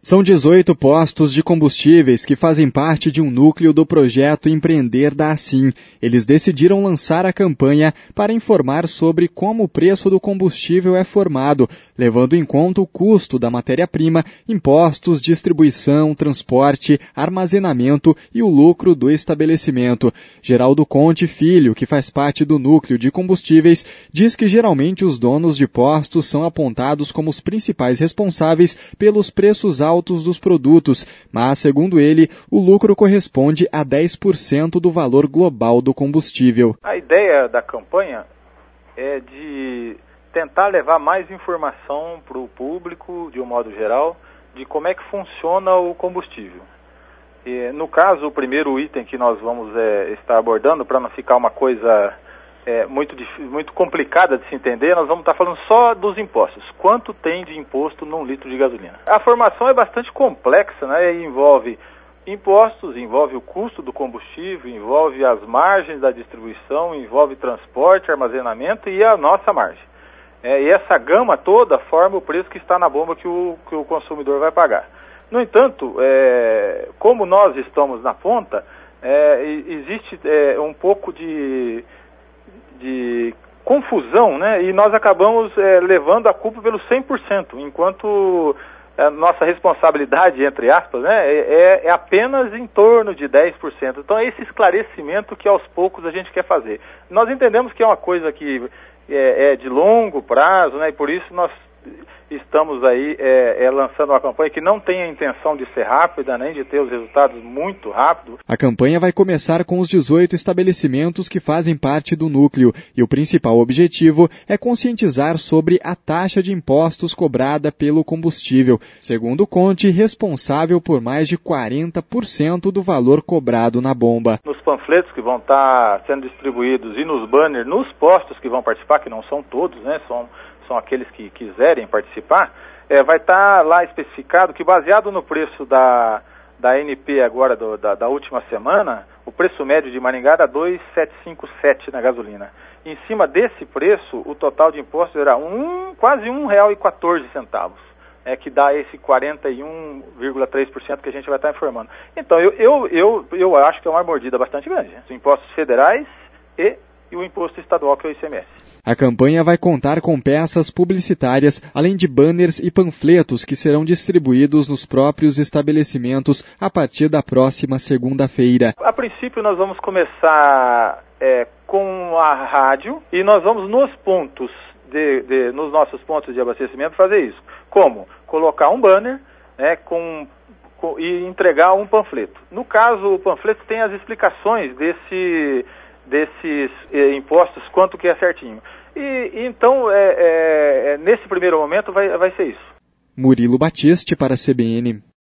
São 18 postos de combustíveis que fazem parte de um núcleo do projeto Empreender da Assim. Eles decidiram lançar a campanha para informar sobre como o preço do combustível é formado, levando em conta o custo da matéria-prima, impostos, distribuição, transporte, armazenamento e o lucro do estabelecimento. Geraldo Conte Filho, que faz parte do núcleo de combustíveis, diz que geralmente os donos de postos são apontados como os principais responsáveis pelos preços altos dos produtos, mas, segundo ele, o lucro corresponde a 10% do valor global do combustível. A ideia da campanha é de tentar levar mais informação para o público, de um modo geral, de como é que funciona o combustível. E, no caso, o primeiro item que nós vamos estar abordando, para não ficar uma coisa muito complicada de se entender, nós vamos estar falando só dos impostos. Quanto tem de imposto num litro de gasolina? A formação é bastante complexa, né? E envolve impostos, envolve o custo do combustível, envolve as margens da distribuição, envolve transporte, armazenamento e a nossa margem. E essa gama toda forma o preço que está na bomba que o consumidor vai pagar. No entanto, como nós estamos na ponta, existe um pouco de confusão, né? E nós acabamos levando a culpa pelo 100%, enquanto a nossa responsabilidade, entre aspas, né, é apenas em torno de 10%. Então é esse esclarecimento que aos poucos a gente quer fazer. Nós entendemos que é uma coisa que é de longo prazo, né, e por isso nós estamos aí lançando uma campanha que não tem a intenção de ser rápida, nem de ter os resultados muito rápido. A campanha vai começar com os 18 estabelecimentos que fazem parte do núcleo e o principal objetivo é conscientizar sobre a taxa de impostos cobrada pelo combustível, segundo Conte, responsável por mais de 40% do valor cobrado na bomba. Nos panfletos que vão estar sendo distribuídos e nos banners, nos postos que vão participar, que não são todos, né, são aqueles que quiserem participar, vai estar lá especificado que, baseado no preço da ANP agora da última semana, o preço médio de Maringá era 2,757 na gasolina. Em cima desse preço, o total de impostos era quase R$ 1,14, que dá esse 41,3% que a gente vai estar informando. Então, eu acho que é uma mordida bastante grande, né? Os impostos federais e o imposto estadual, que é o ICMS. A campanha vai contar com peças publicitárias, além de banners e panfletos que serão distribuídos nos próprios estabelecimentos a partir da próxima segunda-feira. A princípio, nós vamos começar com a rádio e nós vamos nos nossos pontos de abastecimento fazer isso. Como? Colocar um banner, né, e entregar um panfleto. No caso, o panfleto tem as explicações desses impostos, quanto que é certinho. E então, nesse primeiro momento, vai ser isso. Murilo Batiste para a CBN.